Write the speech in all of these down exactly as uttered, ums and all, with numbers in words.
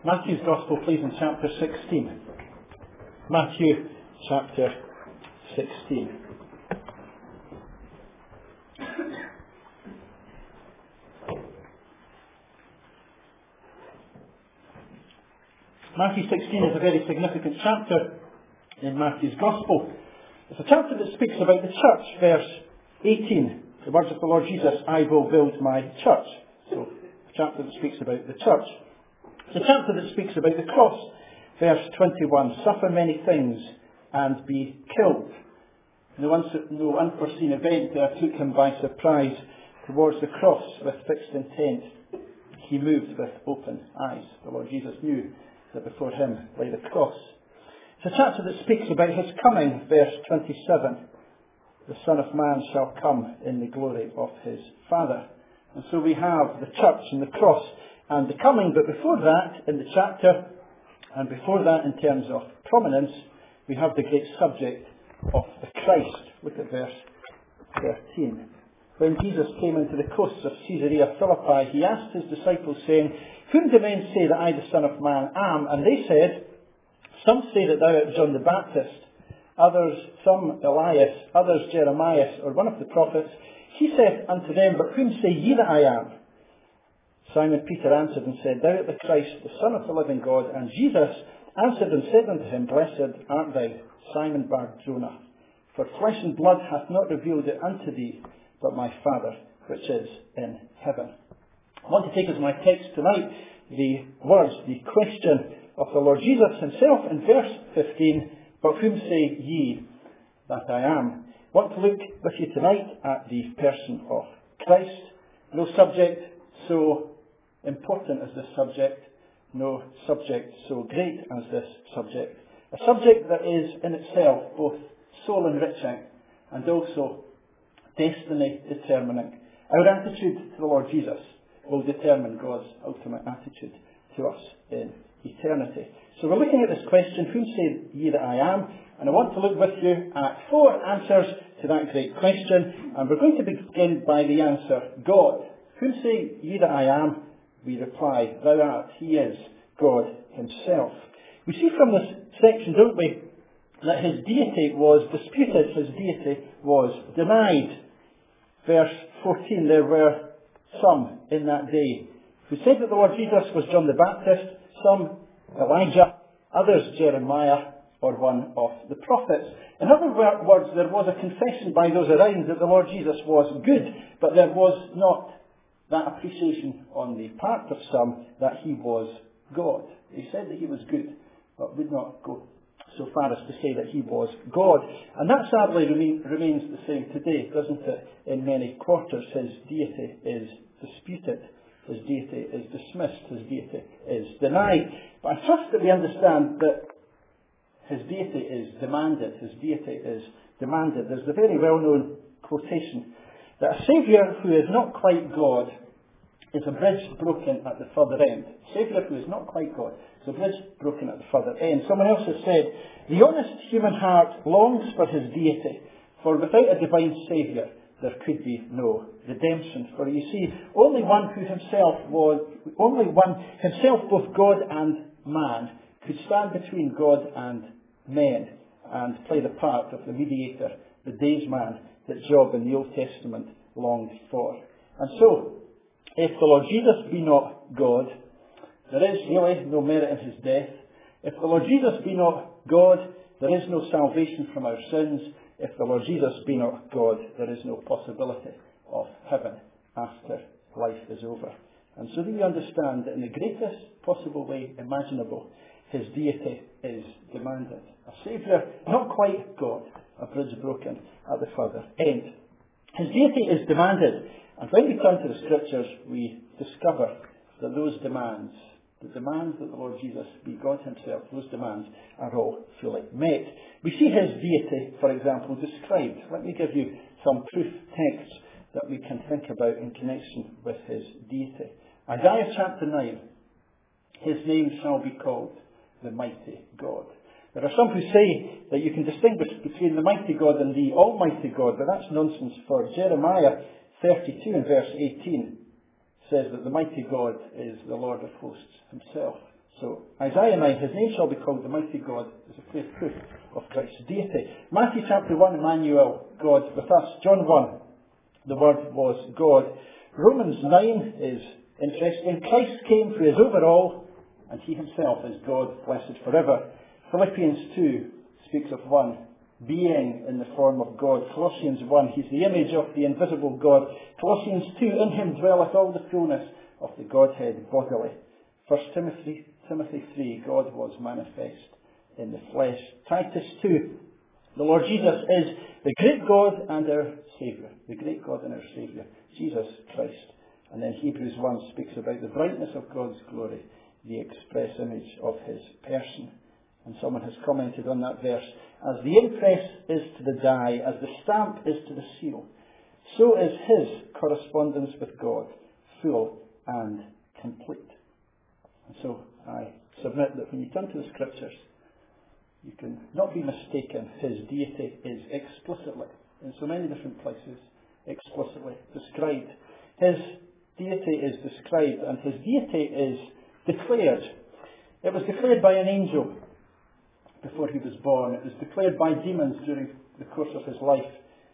Matthew's Gospel, please, in chapter sixteen. Matthew chapter sixteen. Matthew sixteen is a very significant chapter in Matthew's Gospel. It's a chapter that speaks about the church, verse eighteen. The words of the Lord Jesus, I will build my church. So, a chapter that speaks about the church. It's a chapter that speaks about the cross. Verse twenty-one, suffer many things and be killed. No, uns- no unforeseen event there took him by surprise. Towards the cross with fixed intent, he moved with open eyes. The Lord Jesus knew that before him lay the cross. It's a chapter that speaks about his coming. Verse twenty-seven, the Son of Man shall come in the glory of his Father. And so we have the church and the cross and the coming, but before that, in the chapter, and before that in terms of prominence, we have the great subject of the Christ. Look at verse thirteen. When Jesus came into the coasts of Caesarea Philippi, he asked his disciples, saying, Whom do men say that I, the Son of Man, am? And they said, Some say that thou art John the Baptist, others some Elias, others Jeremiah, or one of the prophets. He said unto them, But whom say ye that I am? Simon Peter answered and said, Thou art the Christ, the Son of the living God. And Jesus answered and said unto him, Blessed art thou, Simon Bar-Jonah, for flesh and blood hath not revealed it unto thee, but my Father which is in heaven. I want to take as my text tonight the words, the question of the Lord Jesus himself in verse fifteen, But whom say ye that I am? I want to look with you tonight at the person of Christ. No subject so important as this subject, no subject so great as this subject. A subject that is in itself both soul enriching and also destiny determining. Our attitude to the Lord Jesus will determine God's ultimate attitude to us in eternity. So we're looking at this question, Whom say ye that I am? And I want to look with you at four answers to that great question. And we're going to begin by the answer, God. Whom say ye that I am? We reply, Thou art, He is God Himself. We see from this section, don't we, that His deity was disputed, His deity was denied. Verse fourteen, there were some in that day who said that the Lord Jesus was John the Baptist, some Elijah, others Jeremiah, or one of the prophets. In other words, there was a confession by those around that the Lord Jesus was good, but there was not that appreciation on the part of some that He was God. They said that He was good, but would not go so far as to say that He was God. And that sadly remain, remains the same today, doesn't it? In many quarters, His deity is disputed. His deity is dismissed. His deity is denied. But I trust that we understand that His deity is demanded. His deity is demanded. There's the very well-known quotation that a Saviour who is not quite God is a bridge broken at the further end. A Saviour who is not quite God is a bridge broken at the further end. Someone else has said, the honest human heart longs for his deity, for without a divine Saviour there could be no redemption. For you see, only one who himself was, only one himself both God and man could stand between God and men and play the part of the mediator, the daysman that Job in the Old Testament longed for. And so, if the Lord Jesus be not God, there is really no merit in His death. If the Lord Jesus be not God, there is no salvation from our sins. If the Lord Jesus be not God, there is no possibility of heaven after life is over. And so do you understand that in the greatest possible way imaginable, His deity is demanded. A Saviour, not quite God, a bridge broken at the further end. His deity is demanded. And when we turn to the Scriptures, we discover that those demands, the demands that the Lord Jesus be God Himself, those demands are all fully met. We see His deity, for example, described. Let me give you some proof texts that we can think about in connection with His deity. Isaiah chapter nine, His name shall be called the Mighty God. There are some who say that you can distinguish between the Mighty God and the Almighty God, but that's nonsense, for Jeremiah thirty-two and verse eighteen says that the Mighty God is the Lord of hosts Himself. So, Isaiah nine, his name shall be called the Mighty God, is a clear proof of Christ's deity. Matthew chapter one, Emmanuel, God with us. John one, the Word was God. Romans nine is interesting. Christ came for his overall, and he himself is God, blessed forever. Philippians two speaks of one being in the form of God. Colossians one, he's the image of the invisible God. Colossians two, in him dwelleth all the fullness of the Godhead bodily. First Timothy, Timothy three, God was manifest in the flesh. Titus two, the Lord Jesus is the great God and our Saviour. The great God and our Saviour, Jesus Christ. And then Hebrews one speaks about the brightness of God's glory, the express image of his person. And someone has commented on that verse, as the impress is to the die, as the stamp is to the seal, so is his correspondence with God, full and complete. And so I submit that when you turn to the Scriptures, you can not be mistaken. His deity is explicitly, in so many different places, explicitly described. His deity is described and his deity is declared. It was declared by an angel before he was born. It was declared by demons during the course of his life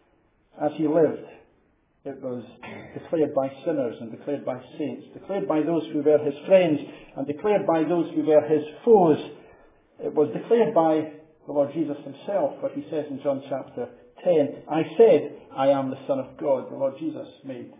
as he lived. It was declared by sinners and declared by saints, declared by those who were his friends and declared by those who were his foes. It was declared by the Lord Jesus himself, what he says in John chapter ten, I said, I am the Son of God. The Lord Jesus made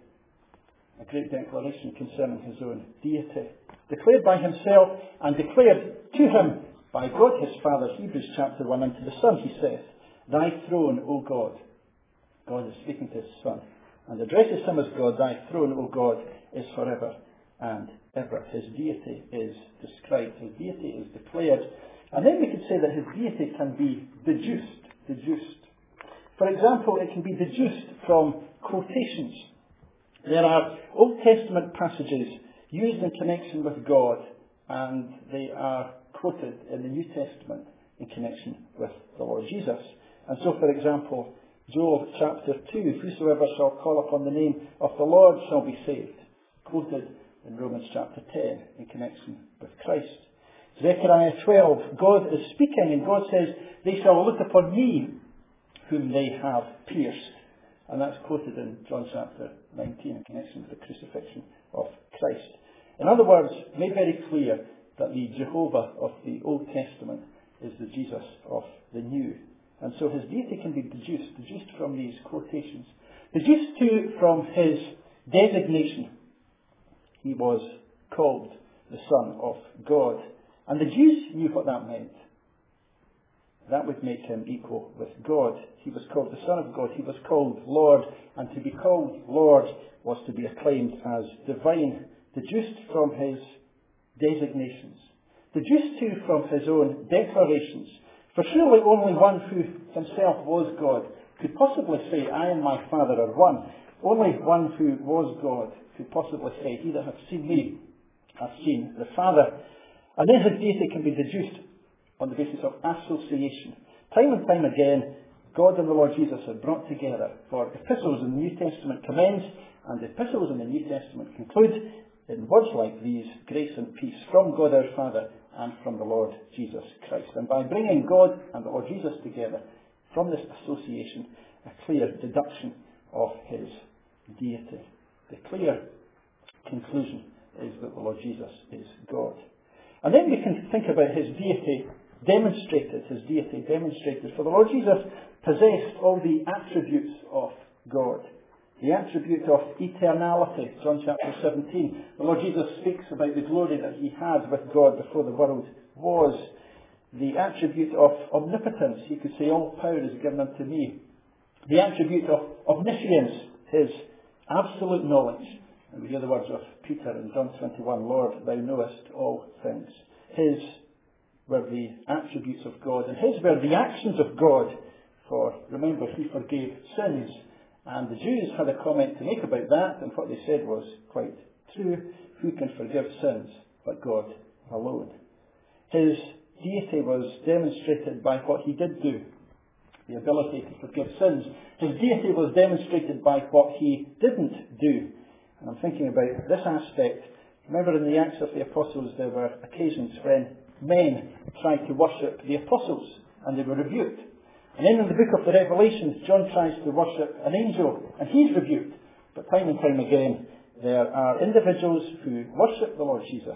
a great declaration concerning his own deity. Declared by himself and declared to him by God his Father, Hebrews chapter one, and to the Son he saith, Thy throne, O God. God is speaking to his Son and addresses him as God. Thy throne, O God, is forever and ever. His deity is described. His deity is declared. And then we could say that his deity can be deduced. Deduced. For example, it can be deduced from quotations. There are Old Testament passages used in connection with God, and they are quoted in the New Testament in connection with the Lord Jesus. And so, for example, Joel chapter two, Whosoever shall call upon the name of the Lord shall be saved, quoted in Romans chapter ten in connection with Christ. Zechariah twelve, God is speaking and God says, They shall look upon me whom they have pierced. And that's quoted in John chapter nineteen in connection with the crucifixion of Christ. In other words, made very clear that the Jehovah of the Old Testament is the Jesus of the New. And so his deity can be deduced, deduced from these quotations. Deduced too from his designation. He was called the Son of God. And the Jews knew what that meant. That would make him equal with God. He was called the Son of God. He was called Lord. And to be called Lord was to be acclaimed as divine. Deduced from his designations. Deduced too from his own declarations. For surely only one who himself was God could possibly say, I and my Father are one. Only one who was God could possibly say, He that hath seen me hath seen the Father. And then his deity can be deduced on the basis of association. Time and time again, God and the Lord Jesus are brought together for epistles in the New Testament commence, and the epistles in the New Testament conclude in words like these, grace and peace from God our Father and from the Lord Jesus Christ. And by bringing God and the Lord Jesus together from this association, a clear deduction of his deity. The clear conclusion is that the Lord Jesus is God. And then we can think about his deity demonstrated, his deity demonstrated. For the Lord Jesus possessed all the attributes of God. The attribute of eternality, John chapter seventeen. The Lord Jesus speaks about the glory that he had with God before the world was. The attribute of omnipotence. He could say, all power is given unto me. The attribute of omniscience, his absolute knowledge. And we hear the words of Peter in John twenty-one, Lord, thou knowest all things. His were the attributes of God, and his were the actions of God. For remember, he forgave sins. And the Jews had a comment to make about that, and what they said was quite true. Who can forgive sins but God alone? His deity was demonstrated by what he did do, the ability to forgive sins. His deity was demonstrated by what he didn't do. And I'm thinking about this aspect Remember in the Acts of the Apostles there were occasions when men tried to worship the apostles and they were rebuked. And then in the book of the Revelations, John tries to worship an angel and he's rebuked. But time and time again, there are individuals who worship the Lord Jesus,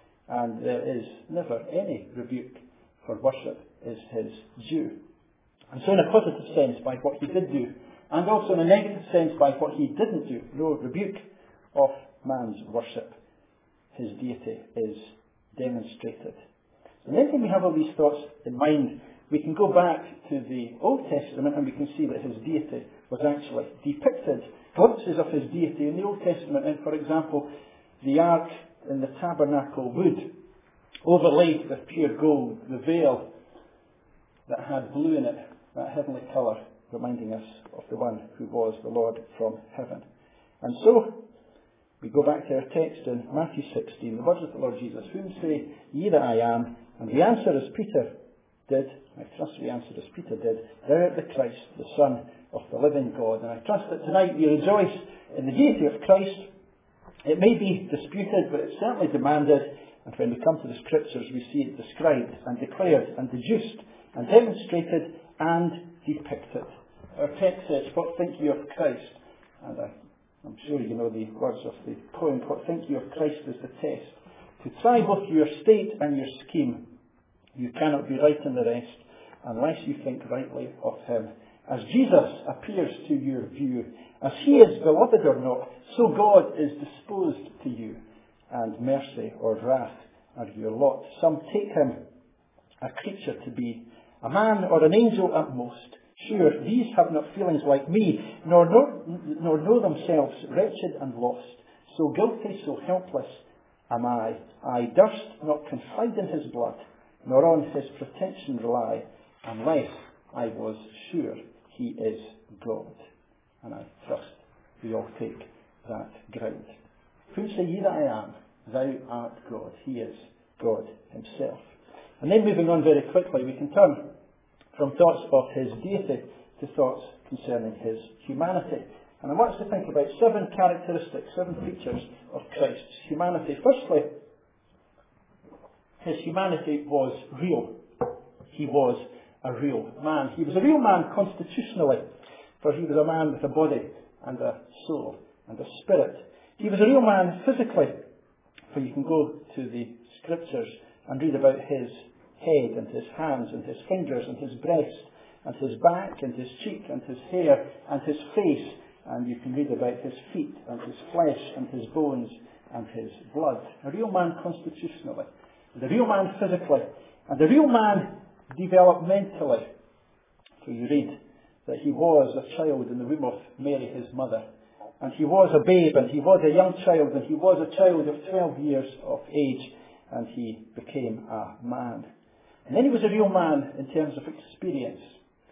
and there is never any rebuke, for worship is his due. And so in a positive sense by what he did do, and also in a negative sense by what he didn't do, no rebuke of man's worship, his deity is demonstrated. And then when we have all these thoughts in mind, we can go back to the Old Testament and we can see that his deity was actually depicted. Glimpses of his deity in the Old Testament, and for example, the ark in the tabernacle wood, overlaid with pure gold, the veil that had blue in it, that heavenly colour, reminding us of the one who was the Lord from heaven. And so, we go back to our text in Matthew sixteen, the words of the Lord Jesus, whom say ye that I am? And we answer as Peter did, I trust we answered as Peter did, thou art the Christ, the Son of the living God. And I trust that tonight we rejoice in the deity of Christ. It may be disputed, but it's certainly demanded. And when we come to the Scriptures, we see it described and declared and deduced and demonstrated and depicted. Our text says, what think you of Christ? And I, I'm sure you know the words of the poem, what think you of Christ is the test. To try both your state and your scheme, you cannot be right in the rest unless you think rightly of him. As Jesus appears to your view, as he is beloved or not, so God is disposed to you, and mercy or wrath are your lot. Some take him a creature to be, a man or an angel at most. Sure, these have not feelings like me, nor know, nor know themselves wretched and lost. So guilty, so helpless am I. I durst not confide in his blood, nor on his protection rely, unless I was sure he is God. And I trust we all take that ground. Whom say ye that I am? Thou art God. He is God himself. And then moving on very quickly, we can turn from thoughts of his deity to thoughts concerning his humanity. And I want us to think about seven characteristics, seven features of Christ's humanity. Firstly, his humanity was real. He was a real man. He was a real man constitutionally, for he was a man with a body and a soul and a spirit. He was a real man physically, for you can go to the Scriptures and read about his head and his hands and his fingers and his breast and his back and his cheek and his hair and his face, and you can read about his feet and his flesh and his bones and his blood. A real man constitutionally, and a real man physically, and a real man developmentally. So you read that he was a child in the womb of Mary, his mother, and he was a babe, and he was a young child, and he was a child of twelve years of age, and he became a man. And then he was a real man in terms of experience.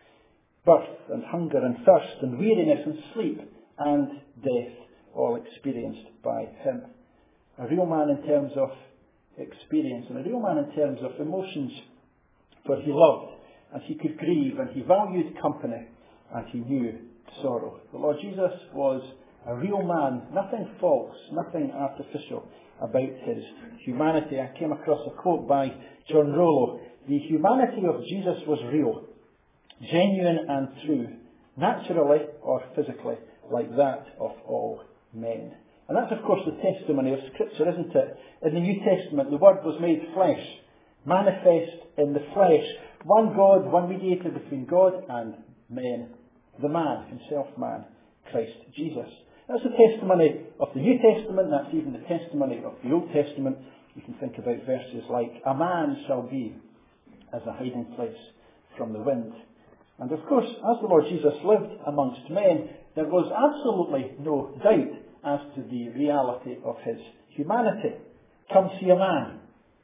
Birth and hunger and thirst and weariness and sleep and death, all experienced by him. A real man in terms of experience, and a real man in terms of emotions, for he loved and he could grieve and he valued company and he knew sorrow. The Lord Jesus was a real man, nothing false, nothing artificial about his humanity. I came across a quote by John Rollo. The humanity of Jesus was real, genuine and true, naturally or physically, like that of all men. And that's of course the testimony of Scripture, isn't it? In the New Testament, the Word was made flesh, manifest in the flesh. One God, one mediator between God and men. The man, himself man, Christ Jesus. That's the testimony of the New Testament. That's even the testimony of the Old Testament. You can think about verses like, a man shall be as a hiding place from the wind. And of course, as the Lord Jesus lived amongst men, there was absolutely no doubt as to the reality of his humanity. Come see a man.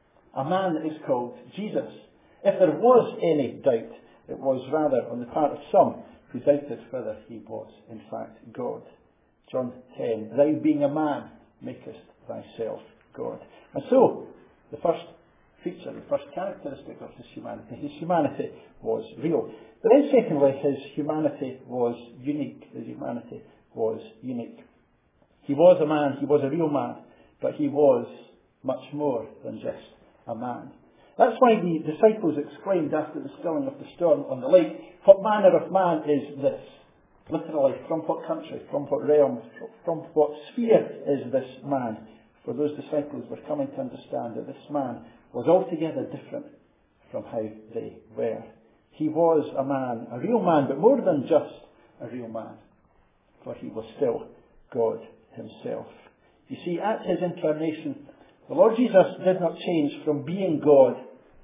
A man that is called Jesus. If there was any doubt, it was rather on the part of some who doubted whether he was in fact God. John ten, thou being a man makest thyself God. And so, the first feature, the first characteristic of his humanity, his humanity was real. But then secondly, his humanity was unique. His humanity was unique. He was a man, he was a real man, but he was much more than just a man. That's why the disciples exclaimed after the stilling of the storm on the lake, "What manner of man is this?" Literally, from what country, from what realm, from what sphere is this man? For those disciples were coming to understand that this man was altogether different from how they were. He was a man, a real man, but more than just a real man, for he was still God himself. You see, at his incarnation, the Lord Jesus did not change from being God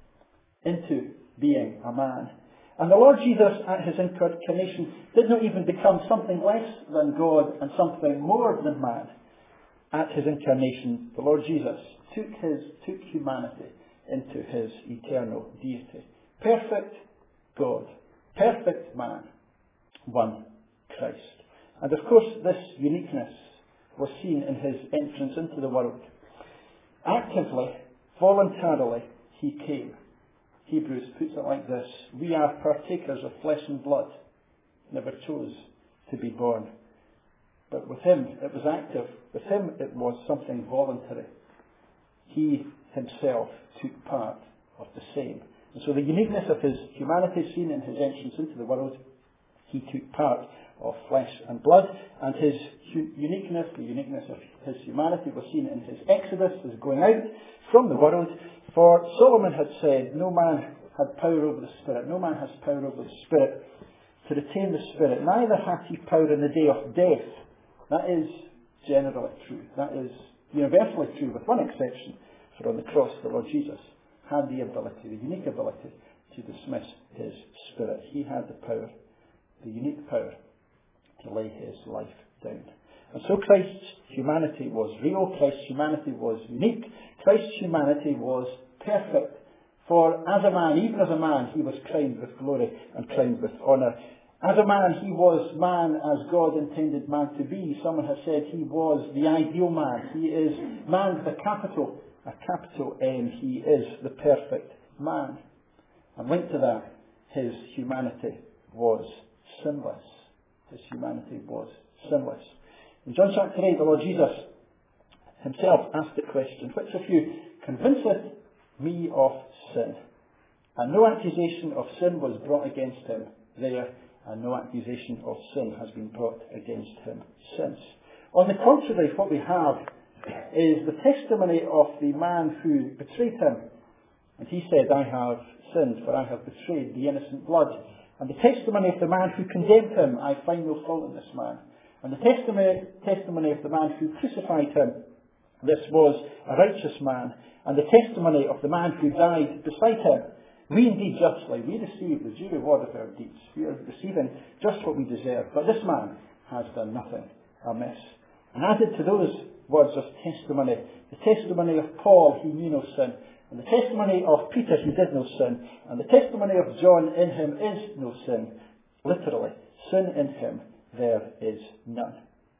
into being a man. And the Lord Jesus, at his incarnation, did not even become something less than God and something more than man. At his incarnation, the Lord Jesus took his took humanity into his eternal deity. Perfect God, perfect man, one Christ. And of course, this uniqueness was seen in his entrance into the world. Actively, voluntarily, he came. Hebrews puts it like this: we are partakers of flesh and blood, never chose to be born. But with him, it was active. With him, it was something voluntary. He himself took part of the same. And so the uniqueness of his humanity seen in his entrance into the world, he took part of flesh and blood, and his hu- uniqueness, the uniqueness of his humanity was seen in his exodus, his going out from the world. For Solomon had said, no man had power over the Spirit, no man has power over the Spirit to retain the Spirit, neither hath he power in the day of death. That is generally true. That is universally true, with one exception, for on the cross the Lord Jesus had the ability, the unique ability, to dismiss his spirit. He had the power, the unique power, to lay his life down. And so Christ's humanity was real, Christ's humanity was unique, Christ's humanity was perfect. For as a man, even as a man, he was crowned with glory and crowned with honour. As a man, he was man as God intended man to be. Someone has said he was the ideal man. He is man with a capital, a capital M. He is the perfect man. And linked to that, his humanity was sinless. His humanity was sinless. In John chapter eight, the Lord Jesus himself asked the question, which of you convinceth me of sin? And no accusation of sin was brought against him there, and no accusation of sin has been brought against him since. On the contrary, what we have is the testimony of the man who betrayed him. And he said, I have sinned, for I have betrayed the innocent blood. And the testimony of the man who condemned him, I find no fault in this man. And the testimony, testimony of the man who crucified him, this was a righteous man. And the testimony of the man who died beside him, we indeed justly, we receive the due reward of our deeds. We are receiving just what we deserve. But this man has done nothing amiss. And added to those words of testimony, the testimony of Paul, he knew no sin. And the testimony of Peter, he did no sin. And the testimony of John, in him is no sin. Literally, sin in him, there is none.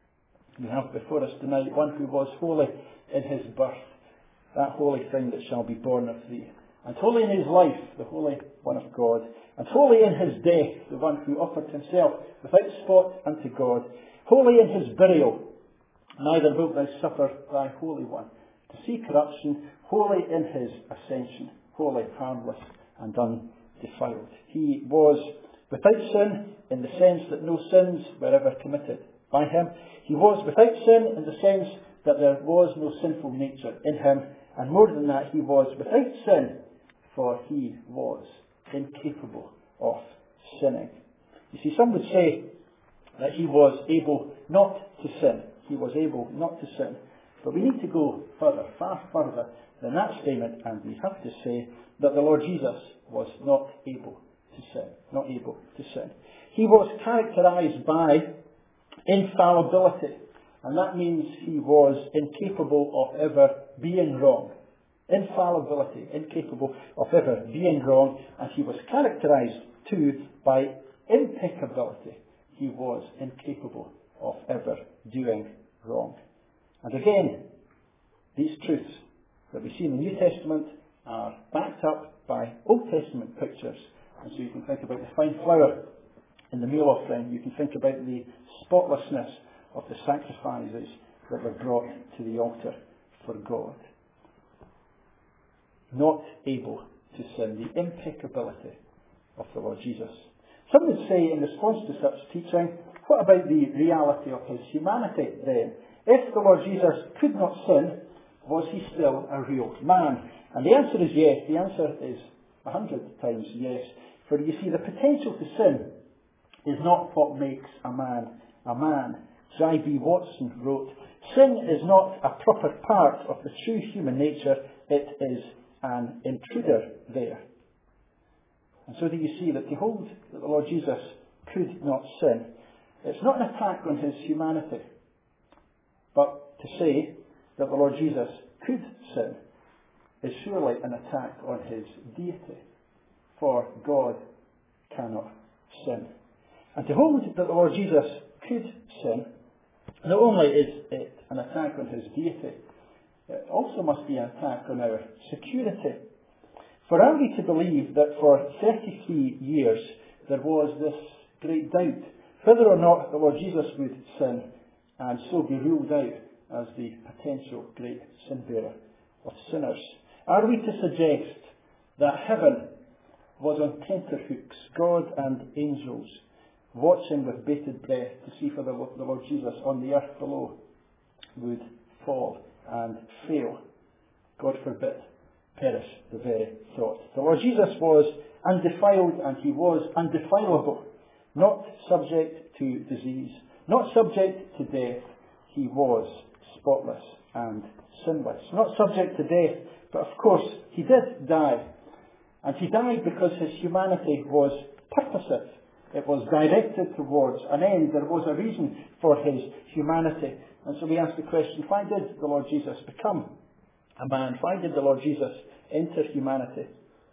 We have before us tonight one who was holy in his birth, that holy thing that shall be born of thee. And holy in his life, the Holy One of God. And holy in his death, the one who offered himself without spot unto God. Holy in his burial, neither wilt thou suffer thy Holy One to see corruption. Holy in his ascension, holy, harmless, and undefiled. He was without sin in the sense that no sins were ever committed by him. He was without sin in the sense that there was no sinful nature in him. And more than that, he was without sin, for he was incapable of sinning. You see, some would say that he was able not to sin. He was able not to sin. But we need to go further, far further than that statement, and we have to say that the Lord Jesus was not able to sin. Not able to sin. He was characterized by infallibility. And that means he was incapable of ever being wrong. Infallibility, incapable of ever being wrong. And he was characterized too by impeccability. He was incapable of ever doing wrong. And again, these truths that we see in the New Testament are backed up by Old Testament pictures. And so you can think about the fine flour in the meal offering. You can think about the spotlessness of the sacrifices that were brought to the altar for God. Not able to sin. The impeccability of the Lord Jesus. Some would say in response to such teaching, what about the reality of his humanity then? If the Lord Jesus could not sin, was he still a real man? And the answer is yes. The answer is a hundred times yes. For you see, the potential to sin is not what makes a man a man. As I B Watson wrote, sin is not a proper part of the true human nature. It is an intruder there. And so do you see that to hold that the Lord Jesus could not sin, it's not an attack on his humanity, but to say that the Lord Jesus could sin is surely an attack on his deity, for God cannot sin. And to hold that the Lord Jesus could sin, not only is it an attack on his deity, it also must be an attack on our security. For are we to believe that for thirty-three years there was this great doubt whether or not the Lord Jesus would sin and so be ruled out as the potential great sin bearer of sinners? Are we to suggest that heaven was on tenterhooks, God and angels watching with bated breath to see whether the Lord Jesus on the earth below would fall and fail? God forbid. Perish the very thought. The Lord Jesus was undefiled and he was undefilable, not subject to disease, not subject to death. He was spotless and sinless. Not subject to death, but of course he did die. And he died because his humanity was purposive. It was directed towards an end. There was a reason for his humanity. And so we ask the question, why did the Lord Jesus become a man? Why did the Lord Jesus enter humanity?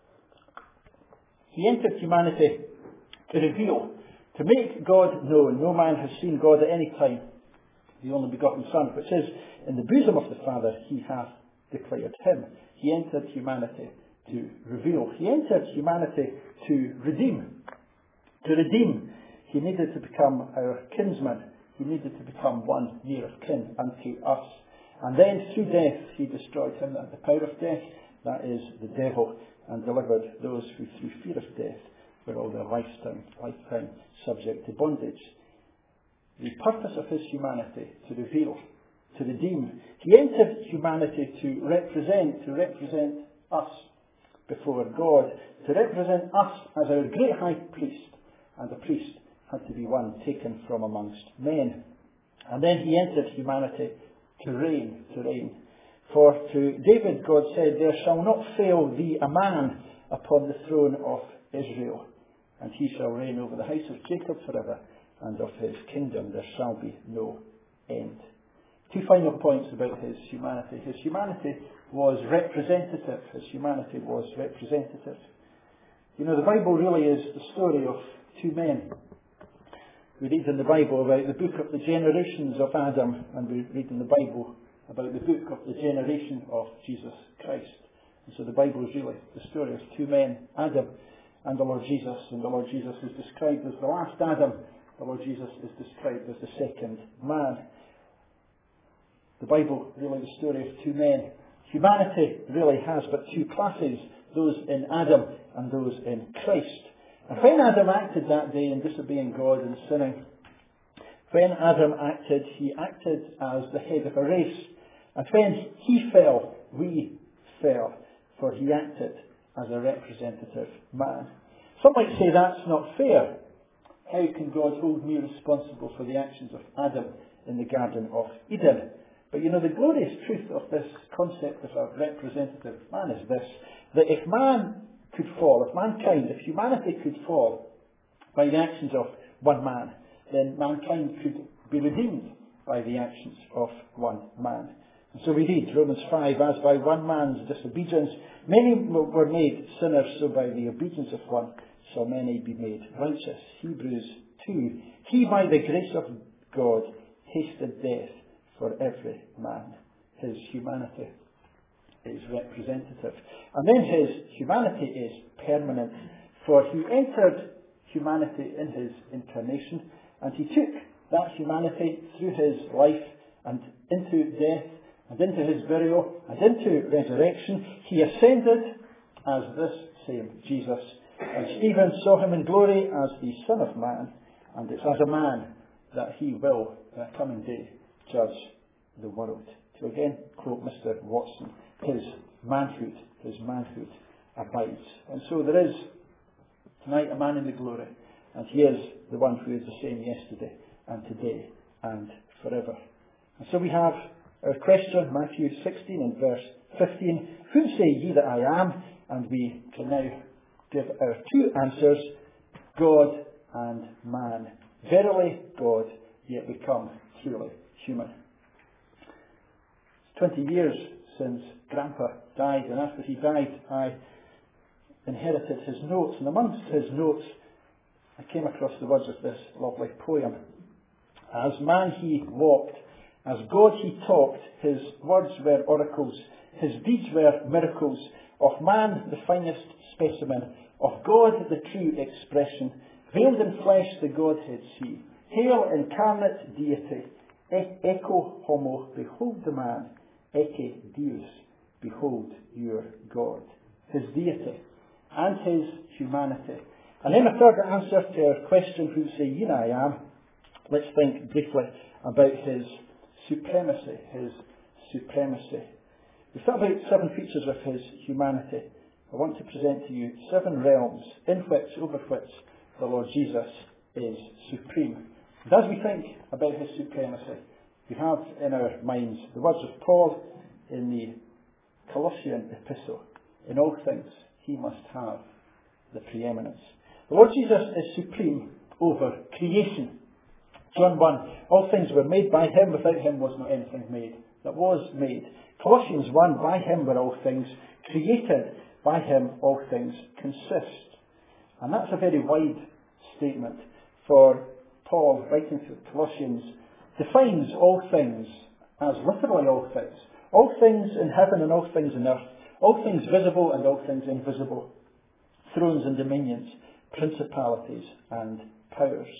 He entered humanity to reveal, to make God known. No man has seen God at any time. The only begotten Son, which is in the bosom of the Father, he hath declared him. He entered humanity to reveal. He entered humanity to redeem. To redeem, he needed to become our kinsman. He needed to become one near of kin unto us. And then through death he destroyed him that had the power of death, that is the devil, and delivered those who through fear of death were all their lifetime, lifetime subject to bondage. The purpose of his humanity to reveal, to redeem. He entered humanity to represent, to represent us before God, to represent us as our great high priest. And the priest had to be one taken from amongst men. And then he entered humanity to reign, to reign. For to David God said, there shall not fail thee a man upon the throne of Israel, and he shall reign over the house of Jacob forever, and of his kingdom there shall be no end. Two final points about his humanity. His humanity was representative. His humanity was representative. You know, the Bible really is the story of two men. We read in the Bible about the book of the generations of Adam, and we read in the Bible about the book of the generation of Jesus Christ. And so the Bible is really the story of two men, Adam and the Lord Jesus. And the Lord Jesus is described as the last Adam. The Lord Jesus is described as the second man. The Bible really the story of two men. Humanity really has but two classes, those in Adam and those in Christ. And when Adam acted that day in disobeying God and sinning, when Adam acted, he acted as the head of a race. And when he fell, we fell, for he acted as a representative man. Some might say that's not fair. How can God hold me responsible for the actions of Adam in the Garden of Eden? But you know, the glorious truth of this concept of a representative man is this, that if man could fall, if mankind, if humanity could fall by the actions of one man, then mankind could be redeemed by the actions of one man. And so we read Romans five, as by one man's disobedience many were made sinners, so by the obedience of one shall many be made righteous. Hebrews two, he by the grace of God tasted death for every man. His humanity is representative. And then his humanity is permanent, for he entered humanity in his incarnation, and he took that humanity through his life and into death, and into his burial, and into resurrection, he ascended as this same Jesus. And Stephen saw him in glory as the Son of Man, and it's as a man that he will, in a coming day, judge the world. To again quote Mister Watson, his manhood, his manhood abides. And so there is tonight a man in the glory, and he is the one who is the same yesterday and today and forever. And so we have our question, Matthew sixteen and verse fifteen. Who say ye that I am? And we can now give our two answers, God and man. Verily God, yet become truly human. It's twenty years since Grandpa died, and after he died I inherited his notes, and amongst his notes I came across the words of this lovely poem. As man he walked, as God he talked, his words were oracles, his deeds were miracles, of man the finest specimen, of God the true expression, veiled in flesh the Godhead see, hail incarnate deity, e- echo homo, behold the man, ecce Deus, behold your God, his deity and his humanity. And then a third answer to our question, who say ye I am, let's think briefly about his supremacy, his supremacy. We've thought about seven features of his humanity. I want to present to you seven realms in which, over which, the Lord Jesus is supreme. And as we think about his supremacy, we have in our minds the words of Paul in the Colossian epistle. In all things, he must have the preeminence. The Lord Jesus is supreme over creation. John one, all things were made by him, without him was not anything made that was made. Colossians one, by him were all things created, by him all things consist. And that's a very wide statement, for Paul, writing to the Colossians, defines all things as literally all things. All things in heaven and all things in earth, all things visible and all things invisible, thrones and dominions, principalities and powers.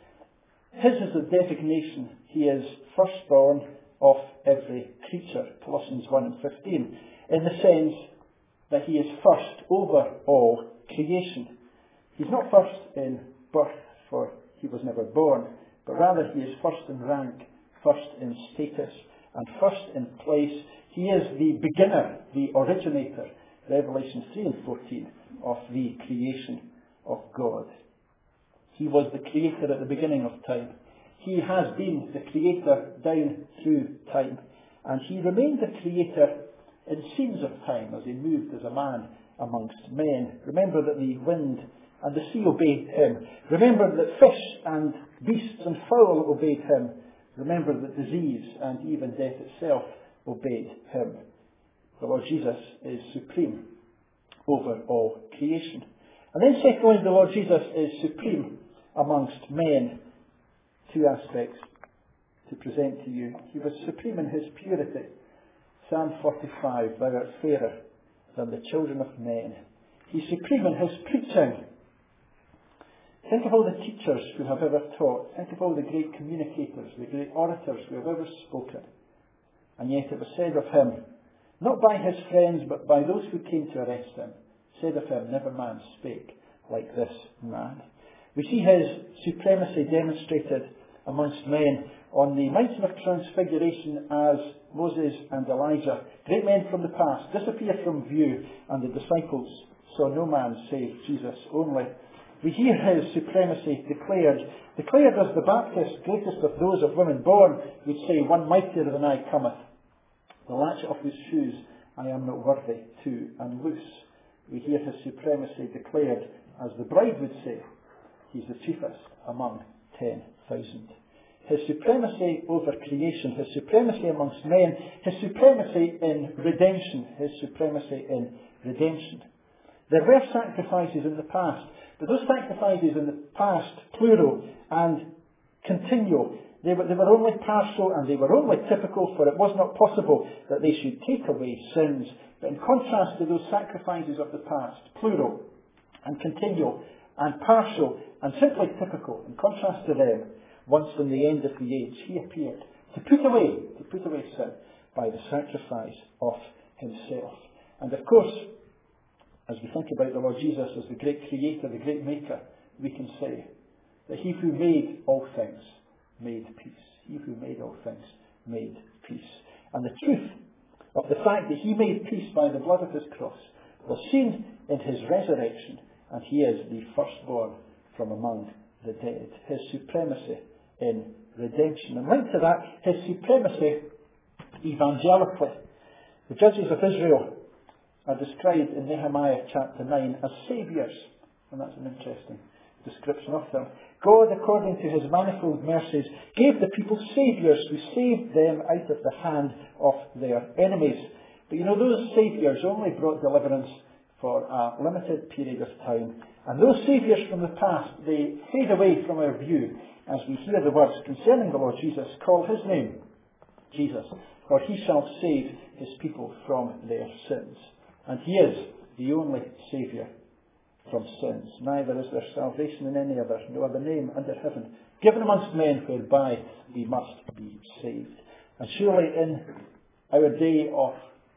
His is the designation. He is firstborn of every creature, Colossians one and fifteen, in the sense that he is first over all creation. He's not first in birth, for he was never born, but rather he is first in rank, first in status, and first in place. He is the beginner, the originator, Revelation three and fourteen, of the creation of God. He was the creator at the beginning of time. He has been the creator down through time. And he remained the creator in scenes of time as he moved as a man amongst men. Remember that the wind and the sea obeyed him. Remember that fish and beasts and fowl obeyed him. Remember that disease and even death itself obeyed him. The Lord Jesus is supreme over all creation. And then secondly, the Lord Jesus is supreme amongst men. Two aspects to present to you. He was supreme in his purity. Psalm forty-five, thou art fairer than the children of men. He's supreme in his preaching. Think of all the teachers who have ever taught. Think of all the great communicators, the great orators who have ever spoken. And yet it was said of him, not by his friends, but by those who came to arrest him, said of him, never man spake like this man. We see his supremacy demonstrated amongst men on the mountain of transfiguration as Moses and Elijah, great men from the past, disappeared from view, and the disciples saw no man save Jesus only. We hear his supremacy declared, declared as the Baptist, greatest of those of women born, would say, one mightier than I cometh, the latch of whose shoes I am not worthy to unloose. We hear his supremacy declared as the bride would say, he's the chiefest among ten thousand. His supremacy over creation, his supremacy amongst men, his supremacy in redemption, his supremacy in redemption. There were sacrifices in the past, but those sacrifices in the past, plural and continual, they were, they were only partial and they were only typical, for it was not possible that they should take away sins. But in contrast to those sacrifices of the past, plural and continual and partial and simply typical, in contrast to them, once in the end of the age, he appeared to put away, to put away sin, by the sacrifice of himself. And of course, as we think about the Lord Jesus as the great creator, the great maker, we can say that he who made all things made peace. He who made all things made peace. And the truth of the fact that he made peace by the blood of his cross was seen in his resurrection, and he is the firstborn from among the dead. His supremacy in redemption. And linked to that, his supremacy evangelically. The judges of Israel are described in Nehemiah chapter nine as saviours. And that's an interesting description of them. God, according to his manifold mercies, gave the people saviours who saved them out of the hand of their enemies. But you know, those saviours only brought deliverance for a limited period of time. And those saviours from the past, they fade away from our view as we hear the words concerning the Lord Jesus. Call his name Jesus, for he shall save his people from their sins. And he is the only Saviour from sins. Neither is there salvation in any other, no other name under heaven given amongst men whereby we must be saved. And surely in our day of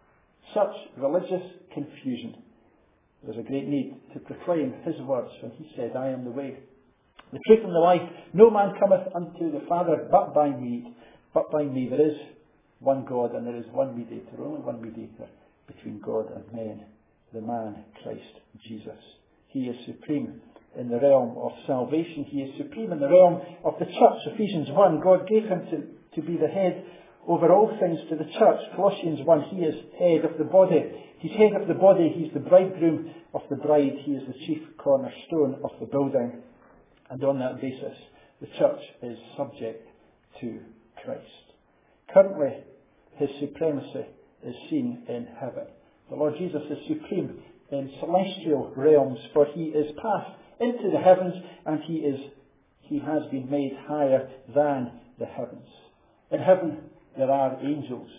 such religious confusion, there's a great need to proclaim his words when he said, I am the way, the truth and the life. No man cometh unto the Father but by me. But by me. There is one God and there is one mediator, only one mediator between God and men, the man Christ Jesus. He is supreme in the realm of salvation. He is supreme in the realm of the church. Ephesians one, God gave him to, to be the head over all things to the church. Colossians one, he is head of the body. He's head of the body. He's the bridegroom of the bride. He is the chief cornerstone of the building. And on that basis, the church is subject to Christ. Currently, his supremacy is seen in heaven. The Lord Jesus is supreme in celestial realms, for he is passed into the heavens, and he is he has been made higher than the heavens. In heaven there are angels,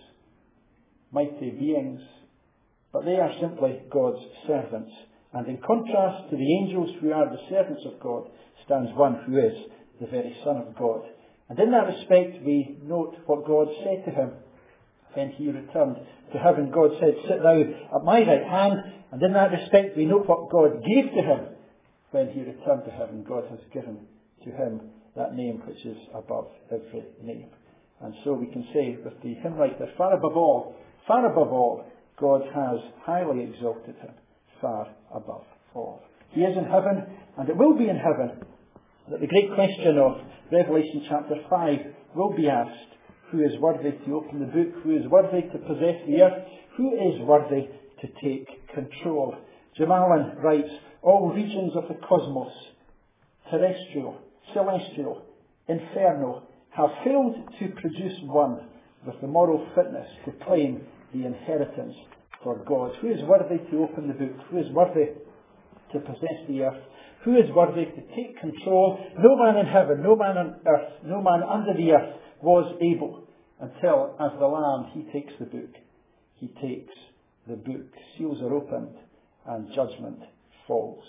mighty beings, but they are simply God's servants. And in contrast to the angels who are the servants of God, stands one who is the very Son of God. And in that respect we note what God said to him when he returned to heaven. God said, sit thou at my right hand. And in that respect we note what God gave to him when he returned to heaven. God has given to him that name which is above every name. And so we can say with the hymn writer, far above all, far above all, God has highly exalted him, far above all. He is in heaven, and it will be in heaven that the great question of Revelation chapter five will be asked. Who is worthy to open the book? Who is worthy to possess the earth? Who is worthy to take control? Jim Allen writes, all regions of the cosmos, terrestrial, celestial, infernal, have failed to produce one with the moral fitness to claim the inheritance for God. Who is worthy to open the book? Who is worthy to possess the earth? Who is worthy to take control? No man in heaven, no man on earth, no man under the earth was able, until as the Lamb he takes the book. He takes the book. Seals are opened and judgment falls.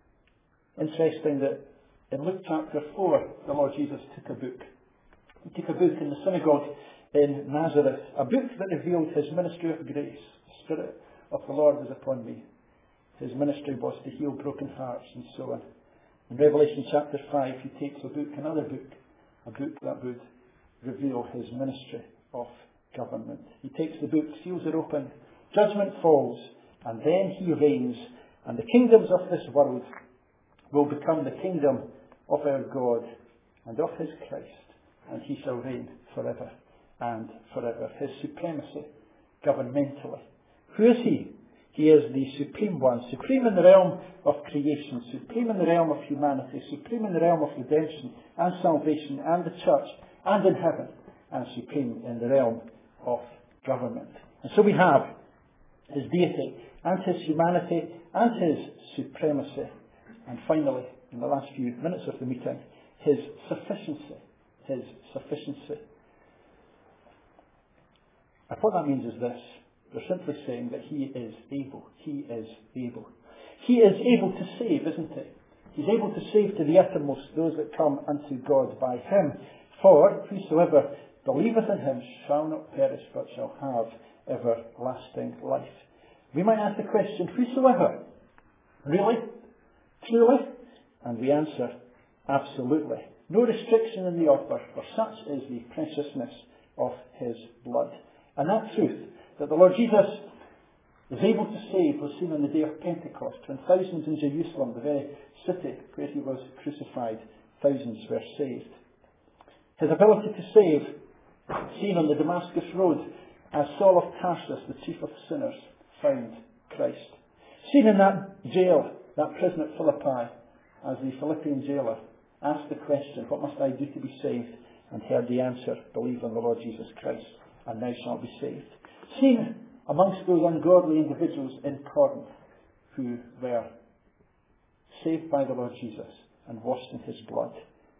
Interesting that in Luke chapter four, the Lord Jesus took a book. He took a book in the synagogue in Nazareth, a book that revealed his ministry of grace. The Spirit of the Lord was upon me. His ministry was to heal broken hearts and so on. In Revelation chapter five, he takes a book, another book, a book that would reveal his ministry of government. He takes the book, seals are opened, judgment falls, and then he reigns, and the kingdoms of this world will become the kingdom of our God and of his Christ, and he shall reign forever and forever. His supremacy governmentally. Who is he? He is the supreme one, supreme in the realm of creation, supreme in the realm of humanity, supreme in the realm of redemption and salvation and the church and in heaven, and supreme in the realm of government. And so we have his deity and his humanity and his supremacy. And finally, in the last few minutes of the meeting, his sufficiency. His sufficiency. And what that means is this. They're simply saying that he is able. He is able. He is able to save, isn't he? He's able to save to the uttermost those that come unto God by him. For whosoever believeth in him shall not perish, but shall have everlasting life. We might ask the question, whosoever? Really? Truly? And we answer, absolutely. No restriction in the offer, for such is the preciousness of his blood. And that truth, that the Lord Jesus is able to save, was seen on the day of Pentecost, when thousands in Jerusalem, the very city where he was crucified, thousands were saved. His ability to save, seen on the Damascus road, as Saul of Tarsus, the chief of sinners, found Christ. Seen in that jail, that prison at Philippi, as the Philippian jailer asked the question, what must I do to be saved? And heard the answer, believe on the Lord Jesus Christ, and thou shalt be saved. Seen amongst those ungodly individuals in Corinth who were saved by the Lord Jesus and washed in his blood.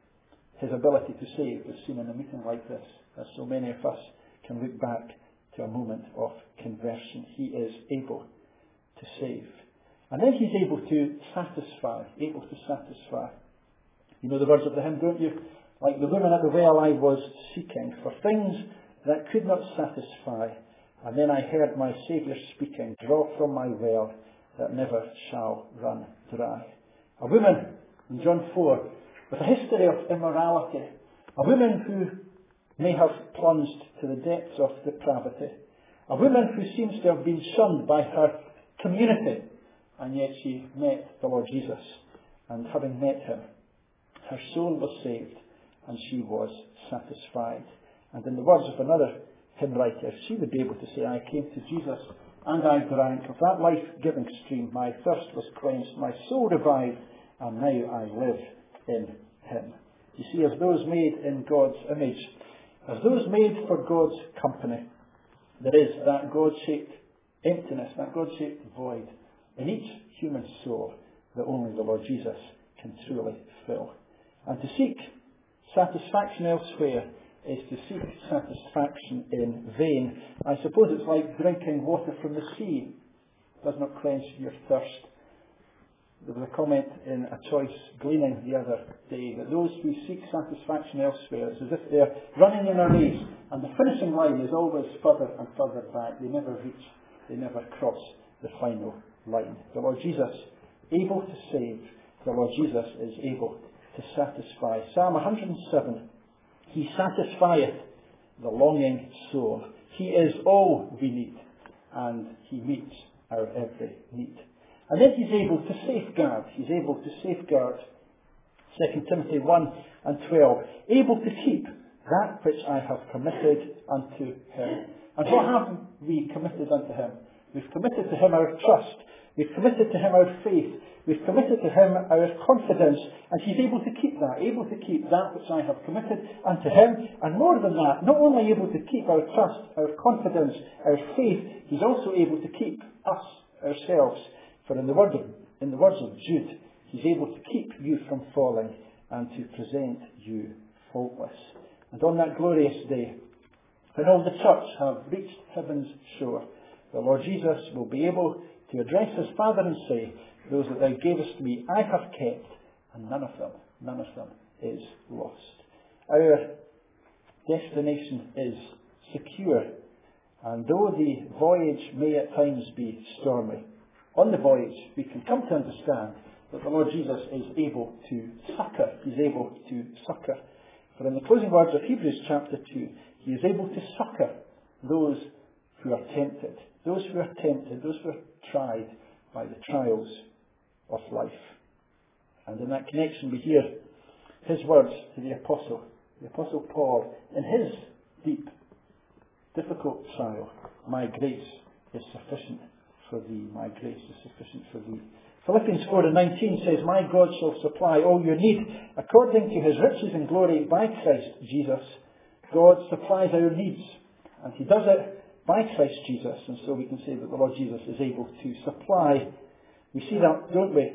His ability to save was seen in a meeting like this, as so many of us can look back to a moment of conversion. He is able to save. And then he's able to satisfy, able to satisfy. You know the words of the hymn, don't you? Like the woman at the well I was seeking for things that could not satisfy. And then I heard my Saviour speaking, draw from my well that never shall run dry. A woman in John four with a history of immorality. A woman who may have plunged to the depths of depravity. A woman who seems to have been shunned by her community. And yet she met the Lord Jesus. And having met him, her soul was saved and she was satisfied. And in the words of another hymn writer, she would be able to say, I came to Jesus and I drank of that life-giving stream. My thirst was quenched, my soul revived, and now I live in him. You see, as those made in God's image, as those made for God's company, there is that God-shaped emptiness, that God-shaped void in each human soul that only the Lord Jesus can truly fill. And to seek satisfaction elsewhere is to seek satisfaction in vain. I suppose it's like drinking water from the sea. It does not quench your thirst. There was a comment in A Choice Gleaning the other day that those who seek satisfaction elsewhere, it's as if they're running in a race and the finishing line is always further and further back. They never reach, they never cross the final line. The Lord Jesus, able to save, the Lord Jesus is able to satisfy. Psalm one hundred seven, he satisfieth the longing soul. He is all we need, and he meets our every need. And then he's able to safeguard. He's able to safeguard. Second Timothy one and twelve. Able to keep that which I have committed unto him. And what have we committed unto him? We've committed to him our trust. We've committed to him our faith. We've committed to him our confidence. And he's able to keep that. Able to keep that which I have committed unto him. And more than that, not only able to keep our trust, our confidence, our faith, he's also able to keep us, ourselves. For in the, word of, in the words of Jude, he's able to keep you from falling and to present you faultless. And on that glorious day, when all the church have reached heaven's shore, the Lord Jesus will be able to address his Father and say, those that thou gavest me I have kept, and none of them, none of them is lost. Our destination is secure, and though the voyage may at times be stormy, on the voyage we can come to understand that the Lord Jesus is able to succour. He's able to succour. For in the closing words of Hebrews chapter two, he is able to succour those who are tempted. Those who are tempted, those who are tried by the trials of life. And in that connection we hear his words to the Apostle, the Apostle Paul, in his deep, difficult trial, my grace is sufficient for thee, my grace is sufficient for thee. Philippians four and nineteen says, my God shall supply all your need according to his riches and glory by Christ Jesus. God supplies our needs, and he does it by Christ Jesus, and so we can say that the Lord Jesus is able to supply. We see that, don't we,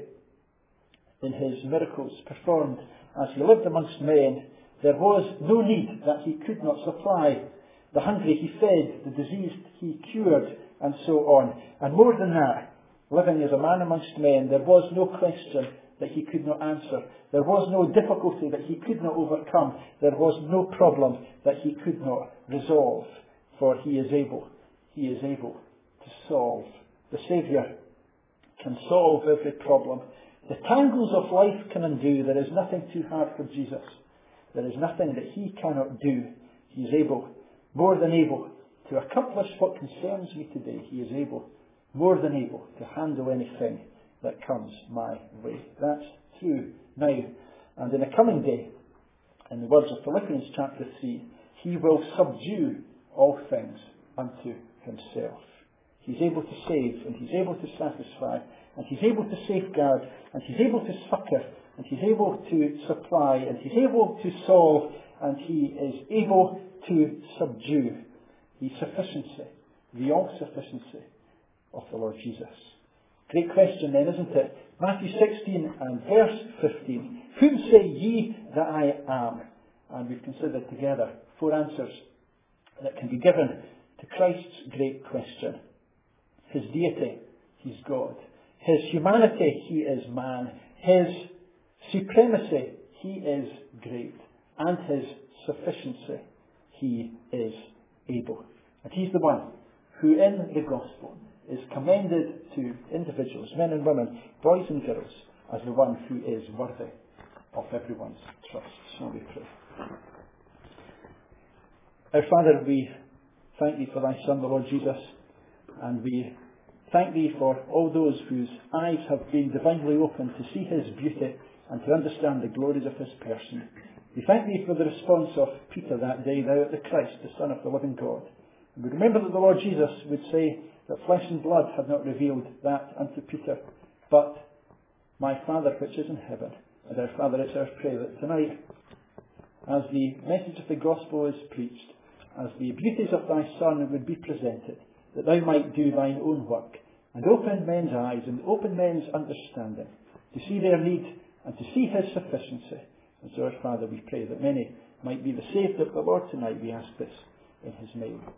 in his miracles performed as he lived amongst men. There was no need that he could not supply. The hungry he fed, the diseased he cured, and so on. And more than that, living as a man amongst men, there was no question that he could not answer. There was no difficulty that he could not overcome. There was no problem that he could not resolve. For he is able. He is able to solve. The Saviour can solve every problem. The tangles of life can undo. There is nothing too hard for Jesus. There is nothing that he cannot do. He is able, more than able, to accomplish what concerns me today. He is able, more than able, to handle anything that comes my way. That's true now. And in the coming day, in the words of Philippians chapter three, he will subdue all things unto himself. He's able to save, and he's able to satisfy, and he's able to safeguard, and he's able to succour, and he's able to supply, and he's able to solve, and he is able to subdue. The sufficiency, the all-sufficiency of the Lord Jesus. Great question then, isn't it? Matthew sixteen and verse fifteen. Whom say ye that I am? And we've considered together four answers that can be given to Christ's great question. His deity, he's God. His humanity, he is man. His supremacy, he is great. And his sufficiency, he is able. And he's the one who in the gospel is commended to individuals, men and women, boys and girls, as the one who is worthy of everyone's trust. Shall we pray? Our Father, we thank thee for thy Son, the Lord Jesus, and we thank thee for all those whose eyes have been divinely opened to see his beauty and to understand the glories of his person. We thank thee for the response of Peter that day, thou art the Christ, the Son of the living God. And we remember that the Lord Jesus would say that flesh and blood had not revealed that unto Peter, but my Father which is in heaven. And our Father, it's our prayer that tonight, as the message of the gospel is preached, as the beauties of thy Son would be presented, that thou might do thine own work, and open men's eyes and open men's understanding, to see their need and to see his sufficiency. And so, our Father, we pray that many might be the saved of the Lord tonight. We ask this in his name.